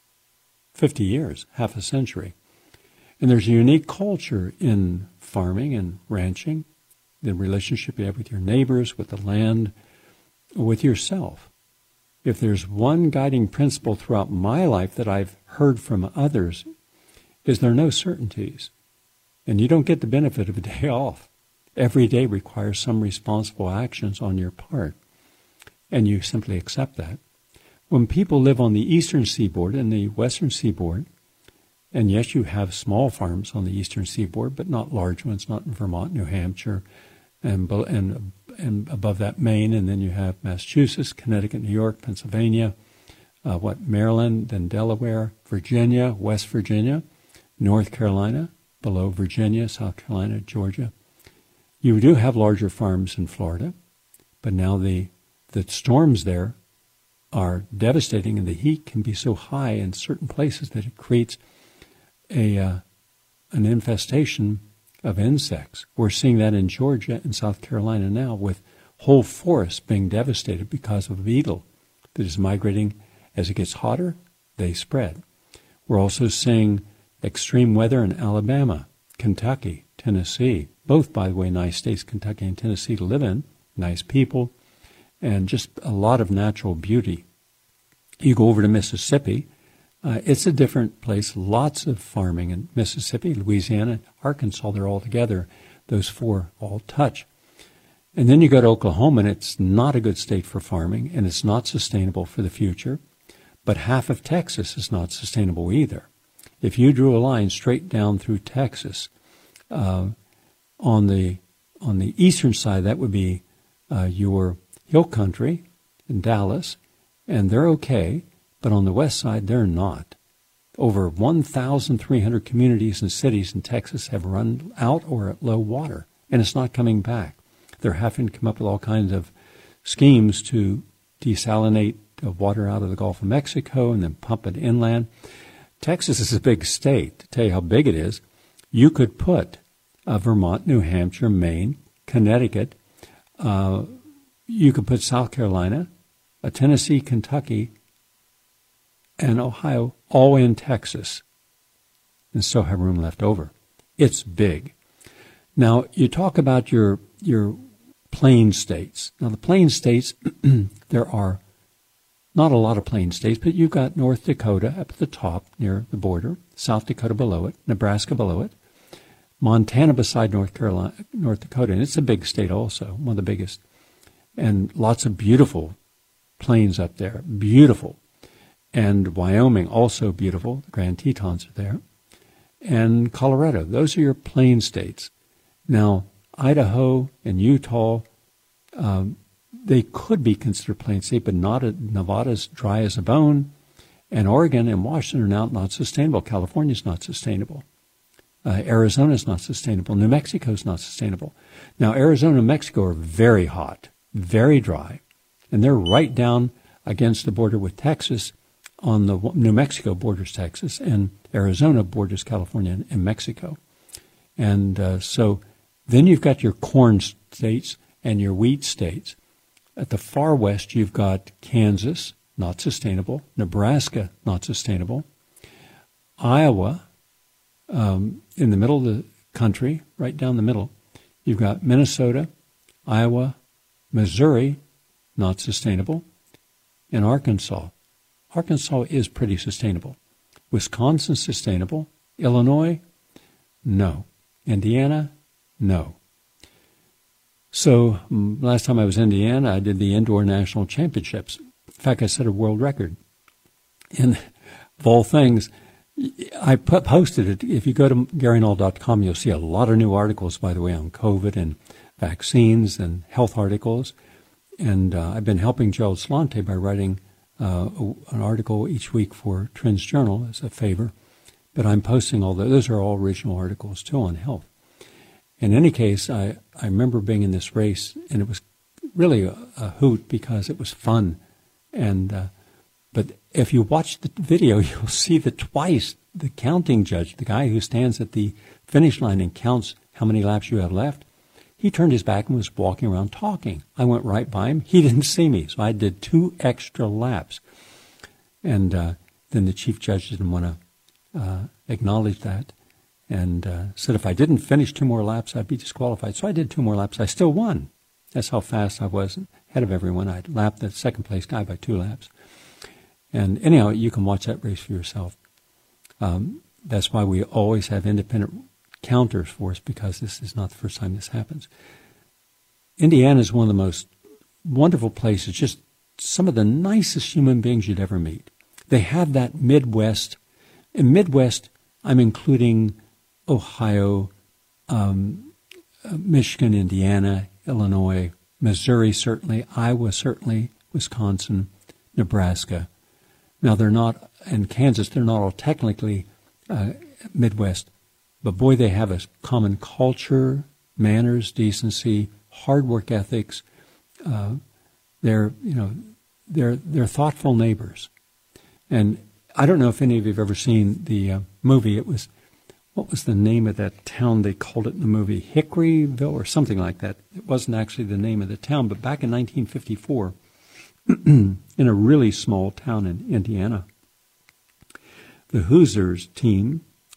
50 years, half a century. And there's a unique culture in farming and ranching, the relationship you have with your neighbors, with the land, with yourself. If there's one guiding principle throughout my life that I've heard from others, is there are no certainties. And you don't get the benefit of a day off. Every day requires some responsible actions on your part. And you simply accept that. When people live on the eastern seaboard and the western seaboard, and yes, you have small farms on the eastern seaboard, but not large ones, not in Vermont, New Hampshire, and above that Maine, and then you have Massachusetts, Connecticut, New York, Pennsylvania, Maryland, then Delaware, Virginia, West Virginia, North Carolina, below Virginia, South Carolina, Georgia. You do have larger farms in Florida, but now the storms there are devastating, and the heat can be so high in certain places that it creates an infestation of insects. We're seeing that in Georgia and South Carolina now, with whole forests being devastated because of a beetle that is migrating. As it gets hotter, they spread. We're also seeing extreme weather in Alabama, Kentucky, Tennessee, both, by the way, nice states, Kentucky and Tennessee, to live in, nice people, and just a lot of natural beauty. You go over to Mississippi, it's a different place, lots of farming in Mississippi, Louisiana, Arkansas, they're all together. Those four all touch. And then you go to Oklahoma, and it's not a good state for farming, and it's not sustainable for the future. But half of Texas is not sustainable either. If you drew a line straight down through Texas, on the eastern side, that would be your hill country in Dallas, and they're okay, but on the west side, they're not. Over 1,300 communities and cities in Texas have run out or at low water, and it's not coming back. They're having to come up with all kinds of schemes to desalinate water out of the Gulf of Mexico and then pump it inland. Texas is a big state. To tell you how big it is, you could put Vermont, New Hampshire, Maine, Connecticut, you could put South Carolina, Tennessee, Kentucky, and Ohio all in Texas and still have room left over. It's big. Now, you talk about your plain states. Now, the plain states, there are not a lot of plain states, but you've got North Dakota up at the top near the border, South Dakota below it, Nebraska below it, Montana beside North Dakota, and it's a big state also, one of the biggest, and lots of beautiful plains up there, beautiful. And Wyoming, also beautiful. The Grand Tetons are there. And Colorado. Those are your plain states. Now, Idaho and Utah, they could be considered plain state, but not. Nevada's dry as a bone. And Oregon and Washington are now not sustainable. California's not sustainable. Arizona's not sustainable. New Mexico's not sustainable. Now, Arizona and Mexico are very hot, very dry. And they're right down against the border with Texas, on the New Mexico borders Texas, and Arizona borders California and Mexico. And so then you've got your corn states and your wheat states. At the far west, you've got Kansas, not sustainable, Nebraska, not sustainable, Iowa, in the middle of the country, right down the middle. You've got Minnesota, Iowa, Missouri, not sustainable, and Arkansas. Arkansas is pretty sustainable. Wisconsin, sustainable. Illinois, no. Indiana, no. So last time I was in Indiana, I did the indoor national championships. In fact, I set a world record. And of all things, I posted it. If you go to GaryNull.com, you'll see a lot of new articles, by the way, on COVID and vaccines and health articles. And I've been helping Gerald Slante by writing an article each week for Trends Journal as a favor. But I'm posting all those are all original articles, too, on health. In any case, I remember being in this race, and it was really a hoot because it was fun. And but if you watch the video, you'll see that twice the counting judge, the guy who stands at the finish line and counts how many laps you have left, he turned his back and was walking around talking. I went right by him. He didn't see me, so I did 2 extra laps. And then the chief judge didn't want to acknowledge that and said if I didn't finish 2 more laps, I'd be disqualified. So I did 2 more laps. I still won. That's how fast I was ahead of everyone. I lapped the second place guy by 2 laps. And anyhow, you can watch that race for yourself. That's why we always have independent counters for us, because this is not the first time this happens. Indiana is one of the most wonderful places, just some of the nicest human beings you'd ever meet. They have that Midwest. In Midwest, I'm including Ohio, Michigan, Indiana, Illinois, Missouri certainly, Iowa certainly, Wisconsin, Nebraska. Now they're not, and Kansas, they're not all technically Midwest, but boy, they have a common culture, manners, decency, hard work ethics. They're thoughtful neighbors. And I don't know if any of you have ever seen the movie. It was, what was the name of that town they called it in the movie? Hickoryville or something like that. It wasn't actually the name of the town, but back in 1954, in a really small town in Indiana, the Hoosiers team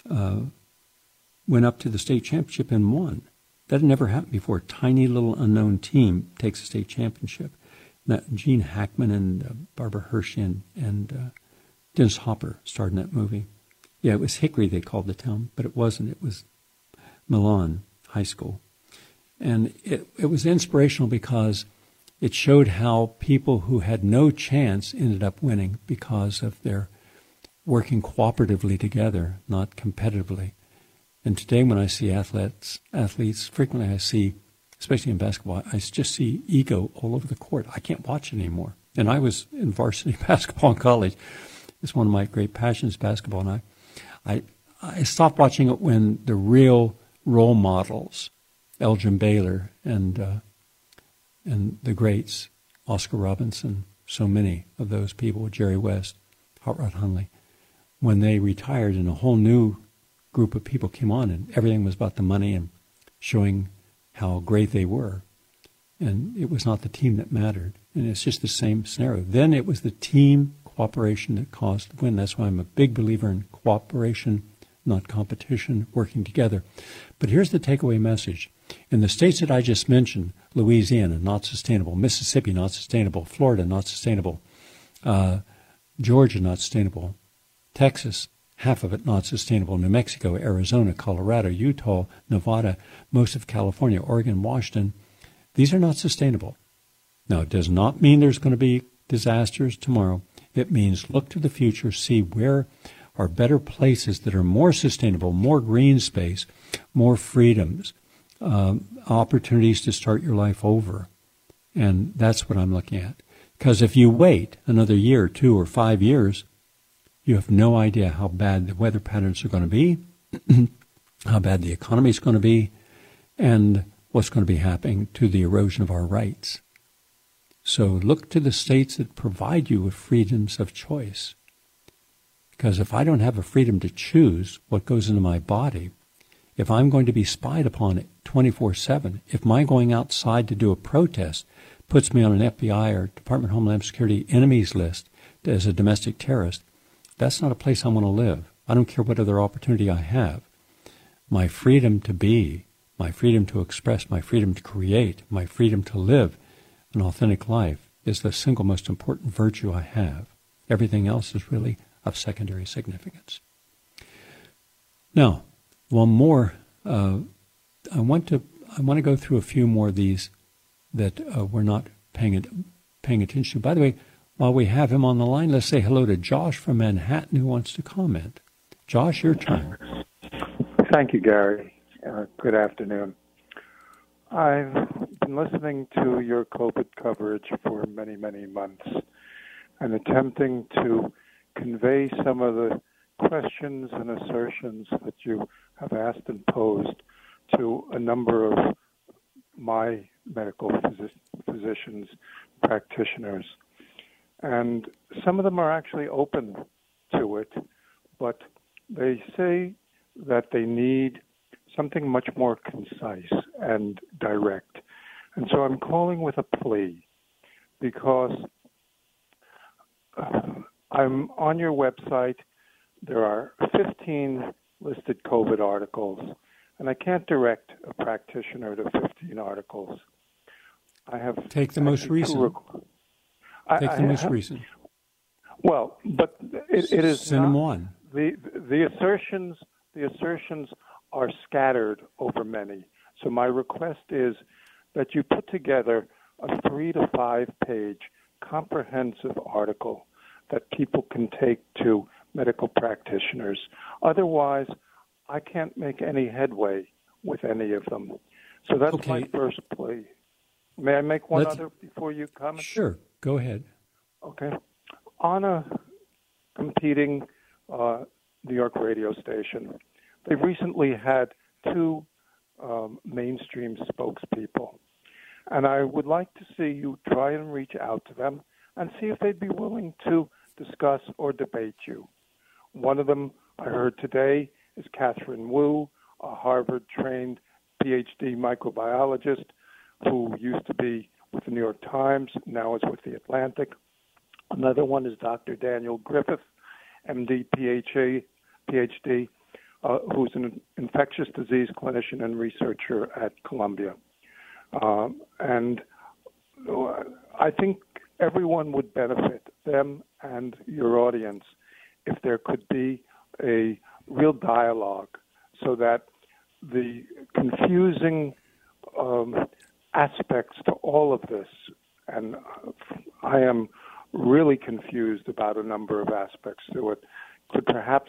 went up to the state championship and won. That had never happened before. A tiny little unknown team takes a state championship. Gene Hackman and Barbara Hershey and Dennis Hopper starred in that movie. Yeah, it was Hickory they called the town, but it wasn't. It was Milan High School. And it was inspirational because it showed how people who had no chance ended up winning because of their working cooperatively together, not competitively. And today when I see athletes, frequently I see, especially in basketball, I just see ego all over the court. I can't watch it anymore. And I was in varsity basketball in college. It's one of my great passions, basketball. And I stopped watching it when the real role models, Elgin Baylor and the greats, Oscar Robertson, so many of those people, Jerry West, Hot Rod Hundley, when they retired and a whole new group of people came on and everything was about the money and showing how great they were. And it was not the team that mattered. And it's just the same scenario. Then it was the team cooperation that caused the win. That's why I'm a big believer in cooperation, not competition, working together. But here's the takeaway message. In the states that I just mentioned, Louisiana, not sustainable. Mississippi, not sustainable. Florida, not sustainable. Georgia, not sustainable. Texas, half of it not sustainable. New Mexico, Arizona, Colorado, Utah, Nevada, most of California, Oregon, Washington. These are not sustainable. Now, it does not mean there's going to be disasters tomorrow. It means look to the future, see where are better places that are more sustainable, more green space, more freedoms, opportunities to start your life over. And that's what I'm looking at. Because if you wait another year, 2 or 5 years, you have no idea how bad the weather patterns are going to be, how bad the economy is going to be, and what's going to be happening to the erosion of our rights. So look to the states that provide you with freedoms of choice. Because if I don't have a freedom to choose what goes into my body, if I'm going to be spied upon 24/7, if my going outside to do a protest puts me on an FBI or Department of Homeland Security enemies list as a domestic terrorist, that's not a place I want to live. I don't care what other opportunity I have. My freedom to be, my freedom to express, my freedom to create, my freedom to live an authentic life is the single most important virtue I have. Everything else is really of secondary significance. Now, one more. I want to go through a few more of these that we're not paying attention to. By the way, while we have him on the line, let's say hello to Josh from Manhattan who wants to comment. Josh, your turn. Thank you, Gary. Good afternoon. I've been listening to your COVID coverage for many, many months and attempting to convey some of the questions and assertions that you have asked and posed to a number of my medical physicians, practitioners. And some of them are actually open to it, but they say that they need something much more concise and direct. And so I'm calling with a plea because I'm on your website. There are 15 listed COVID articles, and I can't direct a practitioner to 15 articles. I have take the most recent. Take the most recent. Well, but it is send them one. The assertions are scattered over many. So my request is that you put together a 3 to 5 page comprehensive article that people can take to medical practitioners. Otherwise, I can't make any headway with any of them. So that's my first plea. May I make one other before you comment? Sure. Go ahead. Okay. On a competing New York radio station, they recently had 2 mainstream spokespeople. And I would like to see you try and reach out to them and see if they'd be willing to discuss or debate you. One of them I heard today is Catherine Wu, a Harvard-trained PhD microbiologist who used to be with the New York Times, now is with the Atlantic. Another one is Dr. Daniel Griffith, MD, PhD, who's an infectious disease clinician and researcher at Columbia. And I think everyone would benefit, them and your audience, if there could be a real dialogue so that the confusing aspects to all of this, and I am really confused about a number of aspects to it, could perhaps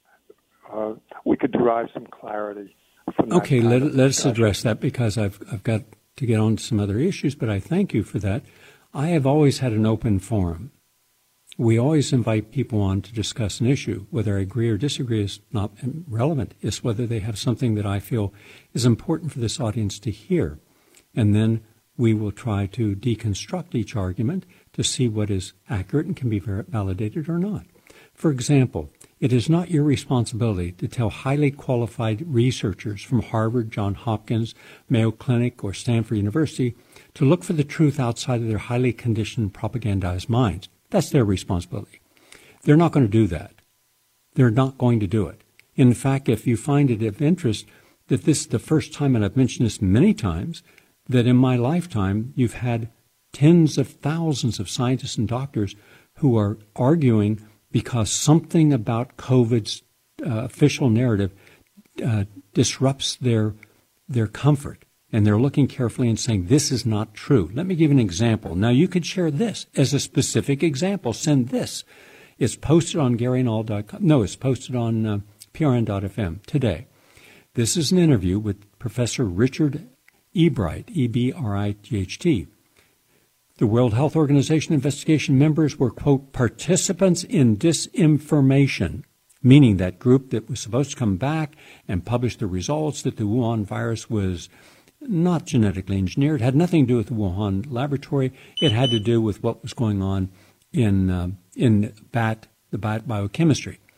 we could derive some clarity from that. Okay, let's address that because I've got to get on to some other issues, but I thank you for that. I have always had an open forum. We always invite people on to discuss an issue. Whether I agree or disagree is not relevant. It's whether they have something that I feel is important for this audience to hear. And then we will try to deconstruct each argument to see what is accurate and can be validated or not. For example, it is not your responsibility to tell highly qualified researchers from Harvard, Johns Hopkins, Mayo Clinic, or Stanford University to look for the truth outside of their highly conditioned, propagandized minds. That's their responsibility. They're not going to do that. They're not going to do it. In fact, if you find it of interest that this is the first time, and I've mentioned this many times, that in my lifetime you've had tens of thousands of scientists and doctors who are arguing because something about COVID's official narrative disrupts their comfort. And they're looking carefully and saying, this is not true. Let me give an example. Now, you could share this as a specific example. Send this. It's posted on GaryNall.com. No, it's posted on PRN.FM today. This is an interview with Professor Richard Ebright, E-B-R-I-G-H-T. The World Health Organization investigation members were, quote, participants in disinformation, meaning that group that was supposed to come back and publish the results that the Wuhan virus was not genetically engineered, had nothing to do with the Wuhan laboratory. It had to do with what was going on in the bat biochemistry.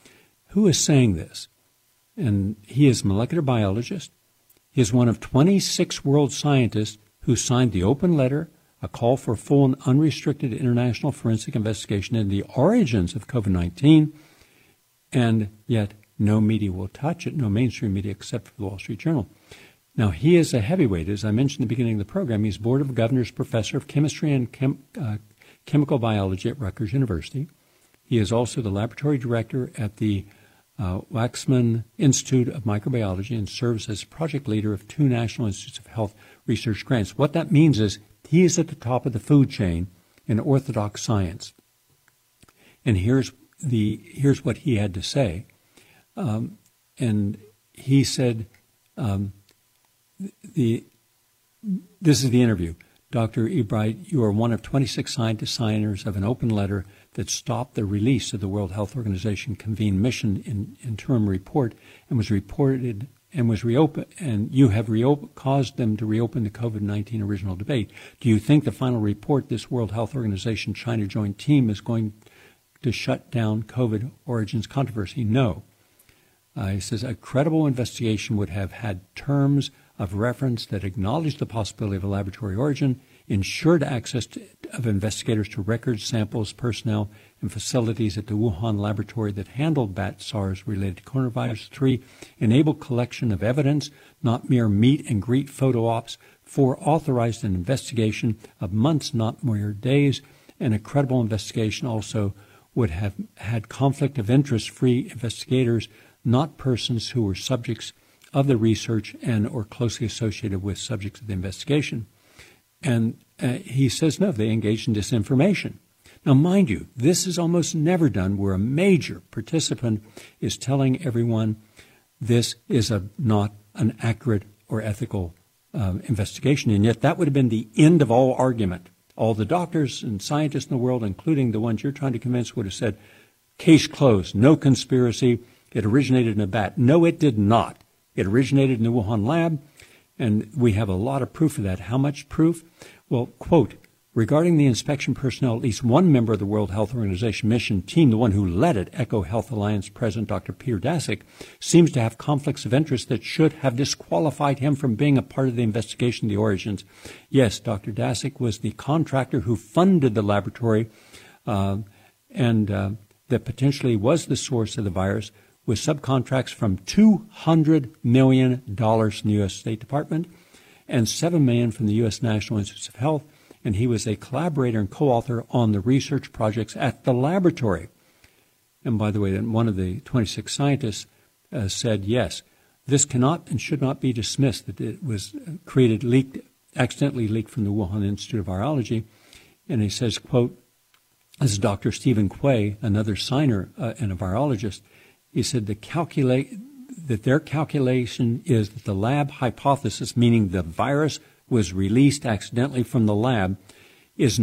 who is saying this? And he is a molecular biologist. He is one of 26 world scientists who signed the open letter, a call for full and unrestricted international forensic investigation into the origins of COVID-19, and yet no media will touch it, no mainstream media except for the Wall Street Journal. Now, he is a heavyweight. As I mentioned at the beginning of the program, he's Board of Governors Professor of Chemistry and Chemical Biology at Rutgers University. He is also the laboratory director at the Waxman Institute of Microbiology and serves as project leader of 2 National Institutes of Health research grants. What that means is he is at the top of the food chain in orthodox science. And here's what he had to say. And he said, this is the interview. Dr. Ebright, you are one of 26 scientist signers of an open letter that stopped the release of the World Health Organization convened mission interim report and was reported and was reopened, and you have caused them to reopen the COVID-19 original debate. Do you think the final report, this World Health Organization China joint team, is going to shut down COVID origins controversy? No. He says a credible investigation would have had terms of reference that acknowledged the possibility of a laboratory origin, ensured access of investigators to records, samples, personnel, and facilities at the Wuhan laboratory that handled bat SARS related to coronavirus. 3, enabled collection of evidence, not mere meet and greet photo ops. 4, authorized an investigation of months, not mere days. And a credible investigation also would have had conflict of interest free investigators, not persons who were subjects of the research and or closely associated with subjects of the investigation. And he says, no, they engaged in disinformation. Now, mind you, this is almost never done where a major participant is telling everyone this is not an accurate or ethical investigation. And yet that would have been the end of all argument. All the doctors and scientists in the world, including the ones you're trying to convince, would have said, case closed, no conspiracy, it originated in a bat. No, it did not. It originated in the Wuhan lab, and we have a lot of proof of that. How much proof? Well, quote, regarding the inspection personnel, at least one member of the World Health Organization mission team, the one who led it, Echo Health Alliance President Dr. Peter Daszak, seems to have conflicts of interest that should have disqualified him from being a part of the investigation of the origins. Yes, Dr. Daszak was the contractor who funded the laboratory and that potentially was the source of the virus, with subcontracts from $200 million from the U.S. State Department and $7 million from the U.S. National Institutes of Health, and he was a collaborator and co-author on the research projects at the laboratory. And by the way, one of the 26 scientists said, yes, this cannot and should not be dismissed, that it was accidentally leaked from the Wuhan Institute of Virology. And he says, quote, this is Dr. Stephen Quay, another signer and a virologist. He said that their calculation is that the lab hypothesis, meaning the virus was released accidentally from the lab, is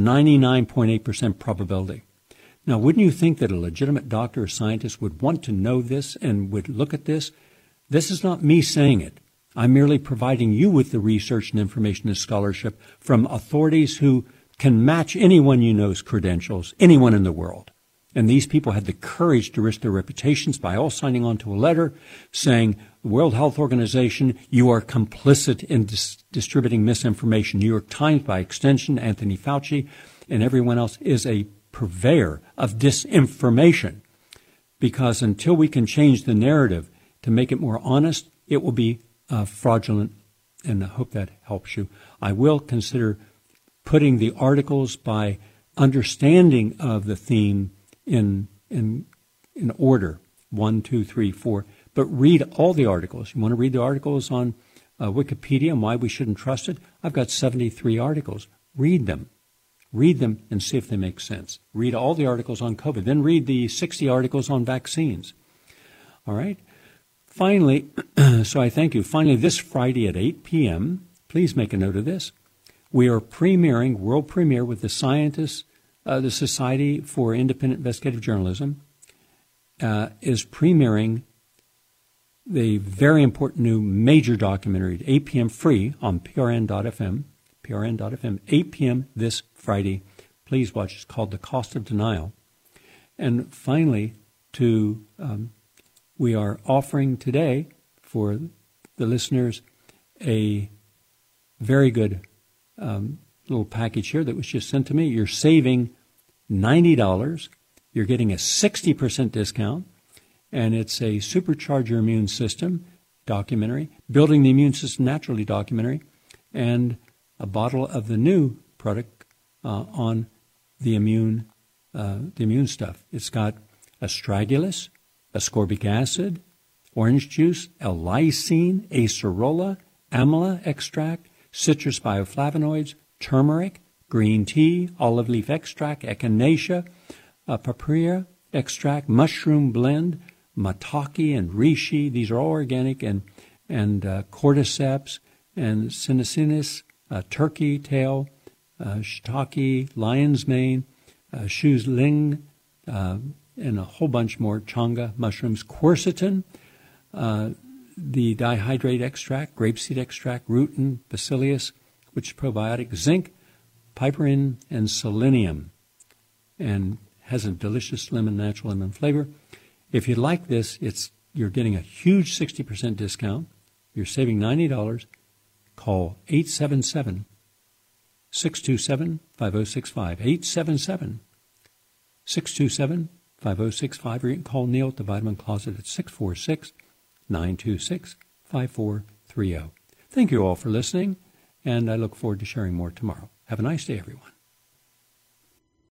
99.8% probability. Now, wouldn't you think that a legitimate doctor or scientist would want to know this and would look at this? This is not me saying it. I'm merely providing you with the research and information and scholarship from authorities who can match anyone you know's credentials, anyone in the world. And these people had the courage to risk their reputations by all signing on to a letter saying, the World Health Organization, you are complicit in distributing misinformation. New York Times, by extension, Anthony Fauci, and everyone else is a purveyor of disinformation. Because until we can change the narrative to make it more honest, it will be fraudulent. And I hope that helps you. I will consider putting the articles by understanding of the theme in order, 1, 2, 3, 4. But read all the articles. You want to read the articles on Wikipedia and why we shouldn't trust it? I've got 73 articles. Read them. Read them and see if they make sense. Read all the articles on COVID. Then read the 60 articles on vaccines. All right? Finally, so I thank you. Finally, this Friday at 8 p.m., please make a note of this. We are premiering, world premiere with the scientists, the Society for Independent Investigative Journalism is premiering the very important new major documentary at 8 p.m. free on prn.fm, 8 p.m. this Friday. Please watch. It's called The Cost of Denial. And finally, to we are offering today for the listeners a very good little package here that was just sent to me. You're saving $90. You're getting a 60% discount, and it's a Supercharge Your Immune System documentary, Building the Immune System Naturally documentary, and a bottle of the new product on the immune stuff. It's got astragalus, ascorbic acid, orange juice, L-lysine, acerola, amla extract, citrus bioflavonoids, turmeric, green tea, olive leaf extract, echinacea, papaya extract, mushroom blend, maitake and reishi. These are all organic, and cordyceps and cincinnatus, turkey tail, shiitake, lion's mane, shoes ling, and a whole bunch more, changa mushrooms, quercetin, the dihydrate extract, grapeseed extract, rutin, bacillus, which is probiotic, zinc, piperine, and selenium, and has a delicious natural lemon flavor. If you like this, you're getting a huge 60% discount. You're saving $90. Call 877-627-5065. 877-627-5065. Or you can call Neil at the Vitamin Closet at 646-926-5430. Thank you all for listening, and I look forward to sharing more tomorrow. Have a nice day, everyone.